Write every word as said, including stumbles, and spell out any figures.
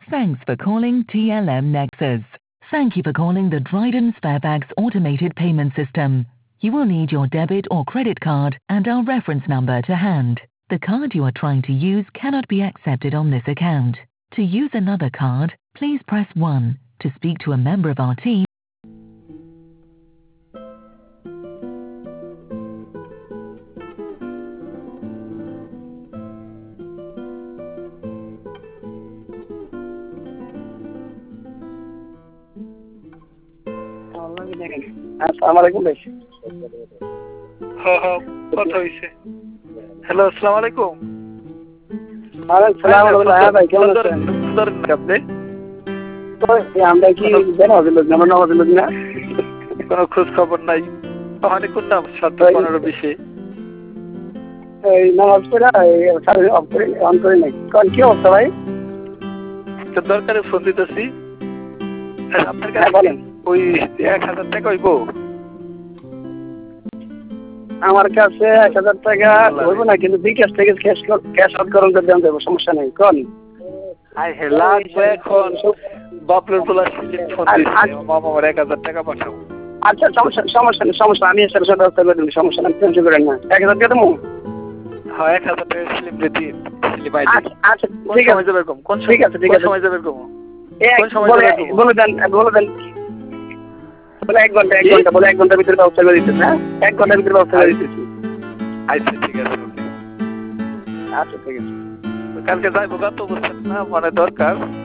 Thanks for calling T L M Nexus. Thank you for calling the Dryden Sparebags automated payment system. You will need your debit or credit card and our reference number to hand. The card you are trying to use cannot be accepted on this account. To use another card, please press one. To speak to a member of our team, আসসালামু আলাইকুম ভাই। হ্যাঁ হ্যাঁ কথা হইছে। Hello আসসালামু আলাইকুম। ওয়ালাইকুম সালাম হ্যাঁ ভাই কেমন আছেন? আপনি তো আমরা কি জানা হলো নাম নাম হলো না কোনো খোঁজ খবর নাই। ওখানে কোন নাম সাত পনেরো বিশে এই নামাজ পড়া সারা অফ করে অন করে নাই। কোন কি অবস্থা ভাই? তো দরকারে ফোন দিতেছি। আপনার কাছে বলেন ওই এক হাজার টাকা হইব? আমার কাছে এক হাজার টাকা হইব না, কিন্তু বিকাশ থেকে ক্যাশ ক্যাশ আউট করুন করে দেন দেবো, সমস্যা নেই। কোন আই হে লাগবে এখন বাপরের পোলা সিজন ফোন দিচ্ছে মামা আমার এক হাজার টাকা পাঠাবো। আচ্ছা সমস্যা সমস্যা নেই সমস্যা আমি এসে সাথে ব্যবস্থা করে দিন, সমস্যা নেই, টেনশন করেন না। এক হাজার টাকা দেবো। হ্যাঁ এক হাজার টাকা স্লিপ দিতে স্লিপ আই আচ্ছা আচ্ছা ঠিক আছে যাবে কম কোন ঠিক আছে ঠিক আছে সময় যাবে কম কোন সময় বলে বলে দেন বলে দেন বলে এক ঘন্টা এক ঘন্টা বলে এক ঘন্টার ভিতরে ব্যবস্থা করে দিতেছি। হ্যাঁ এক ঘন্টার ভিতরে ব্যবস্থা করে দিতেছি। আচ্ছা ঠিক আছে ওকে আচ্ছা ঠিক আছে। কালকে যাইবো গা তো বুঝছেন না মানে দরকার